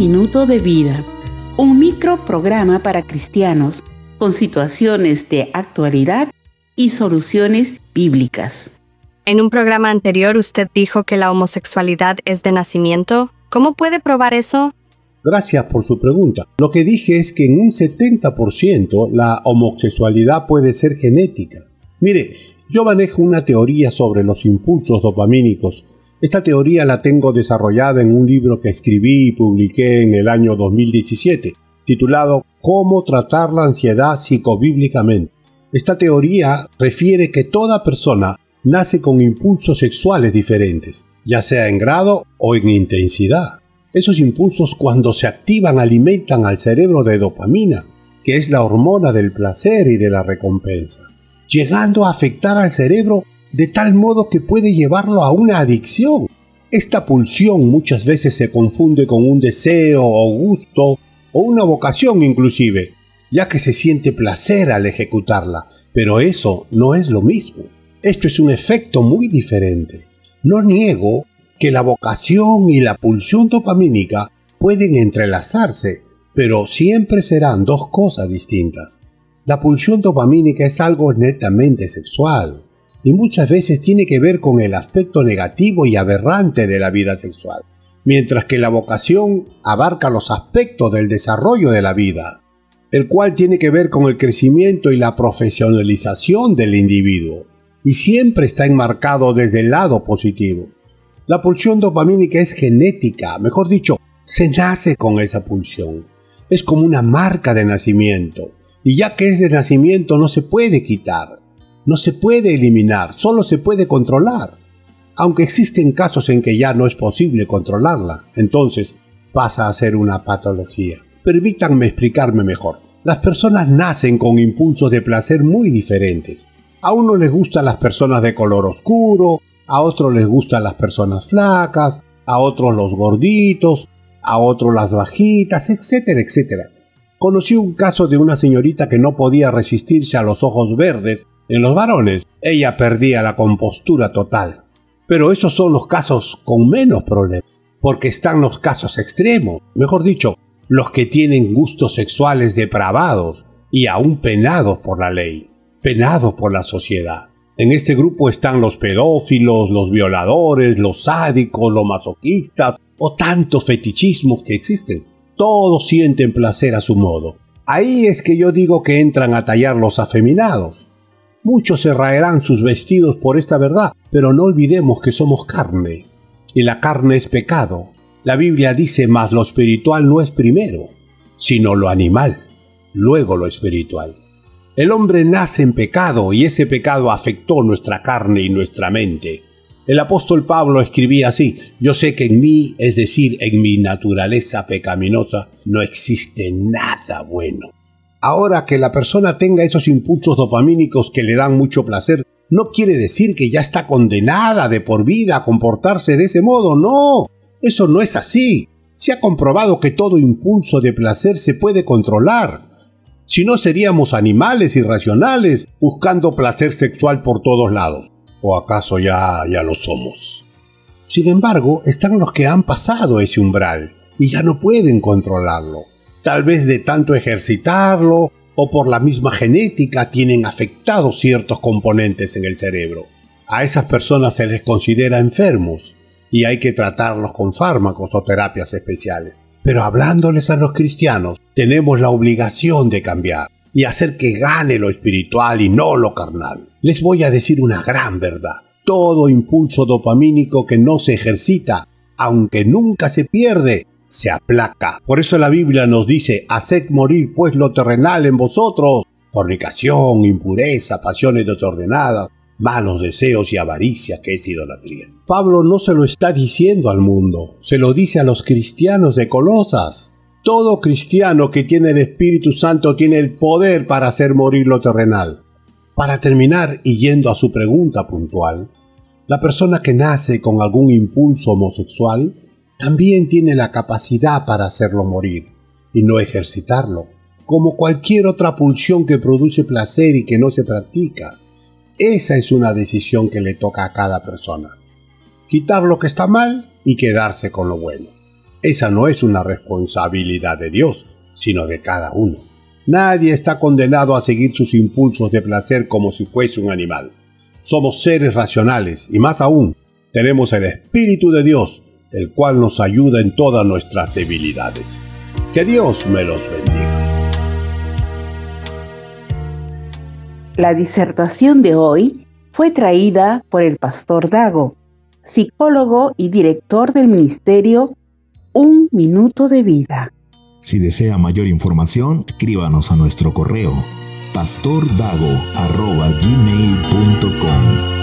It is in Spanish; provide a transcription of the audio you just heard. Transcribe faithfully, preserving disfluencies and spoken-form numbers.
minuto de vida, un microprograma para cristianos con situaciones de actualidad y soluciones bíblicas. En un programa anterior usted dijo que la homosexualidad es de nacimiento. ¿Cómo puede probar eso? Gracias por su pregunta. Lo que dije es que en un setenta por ciento la homosexualidad puede ser genética. Mire, yo manejo una teoría sobre los impulsos dopamínicos. Esta teoría la tengo desarrollada en un libro que escribí y publiqué en el año dos mil diecisiete, titulado ¿Cómo tratar la ansiedad psicobíblicamente? Esta teoría refiere que toda persona nace con impulsos sexuales diferentes, ya sea en grado o en intensidad. Esos impulsos, cuando se activan, alimentan al cerebro de dopamina, que es la hormona del placer y de la recompensa, llegando a afectar al cerebro de tal modo que puede llevarlo a una adicción. Esta pulsión muchas veces se confunde con un deseo o gusto o una vocación inclusive, ya que se siente placer al ejecutarla, pero eso no es lo mismo. Esto es un efecto muy diferente. No niego que la vocación y la pulsión dopamínica pueden entrelazarse, pero siempre serán dos cosas distintas. La pulsión dopamínica es algo netamente sexual y muchas veces tiene que ver con el aspecto negativo y aberrante de la vida sexual, mientras que la vocación abarca los aspectos del desarrollo de la vida, el cual tiene que ver con el crecimiento y la profesionalización del individuo, y siempre está enmarcado desde el lado positivo. La pulsión dopamínica es genética, mejor dicho, se nace con esa pulsión. Es como una marca de nacimiento, y ya que es de nacimiento no se puede quitar, no se puede eliminar, solo se puede controlar. Aunque existen casos en que ya no es posible controlarla, entonces pasa a ser una patología. Permítanme explicarme mejor. Las personas nacen con impulsos de placer muy diferentes. A uno les gustan las personas de color oscuro, a otros les gustan las personas flacas, a otros los gorditos, a otros las bajitas, etcétera, etcétera. Conocí un caso de una señorita que no podía resistirse a los ojos verdes en los varones. Ella perdía la compostura total. Pero esos son los casos con menos problemas, porque están los casos extremos, mejor dicho, los que tienen gustos sexuales depravados y aún penados por la ley, penados por la sociedad. En este grupo están los pedófilos, los violadores, los sádicos, los masoquistas o tantos fetichismos que existen. Todos sienten placer a su modo. Ahí es que yo digo que entran a tallar los afeminados. Muchos se raerán sus vestidos por esta verdad, pero no olvidemos que somos carne, y la carne es pecado. La Biblia dice, mas lo espiritual no es primero, sino lo animal, luego lo espiritual. El hombre nace en pecado, y ese pecado afectó nuestra carne y nuestra mente. El apóstol Pablo escribía así, yo sé que en mí, es decir, en mi naturaleza pecaminosa, no existe nada bueno. Ahora, que la persona tenga esos impulsos dopamínicos que le dan mucho placer, no quiere decir que ya está condenada de por vida a comportarse de ese modo, no. Eso no es así. Se ha comprobado que todo impulso de placer se puede controlar. Si no, seríamos animales irracionales buscando placer sexual por todos lados. ¿O acaso ya, ya lo somos? Sin embargo, están los que han pasado ese umbral y ya no pueden controlarlo. Tal vez de tanto ejercitarlo o por la misma genética tienen afectados ciertos componentes en el cerebro. A esas personas se les considera enfermos y hay que tratarlos con fármacos o terapias especiales. Pero hablándoles a los cristianos, tenemos la obligación de cambiar y hacer que gane lo espiritual y no lo carnal. Les voy a decir una gran verdad. Todo impulso dopamínico que no se ejercita, aunque nunca se pierde, se aplaca. Por eso la Biblia nos dice, haced morir pues lo terrenal en vosotros, fornicación, impureza, pasiones desordenadas, malos deseos y avaricia, que es idolatría. Pablo no se lo está diciendo al mundo, se lo dice a los cristianos de Colosas. Todo cristiano que tiene el Espíritu Santo tiene el poder para hacer morir lo terrenal. Para terminar, y yendo a su pregunta puntual, la persona que nace con algún impulso homosexual también tiene la capacidad para hacerlo morir y no ejercitarlo, como cualquier otra pulsión que produce placer y que no se practica. Esa es una decisión que le toca a cada persona. Quitar lo que está mal y quedarse con lo bueno. Esa no es una responsabilidad de Dios, sino de cada uno. Nadie está condenado a seguir sus impulsos de placer como si fuese un animal. Somos seres racionales y más aún, tenemos el Espíritu de Dios, el cual nos ayuda en todas nuestras debilidades. Que Dios me los bendiga. La disertación de hoy fue traída por el pastor Dago, psicólogo y director del ministerio Un Minuto de Vida. Si desea mayor información, escríbanos a nuestro correo pastordago arroba gmail punto com.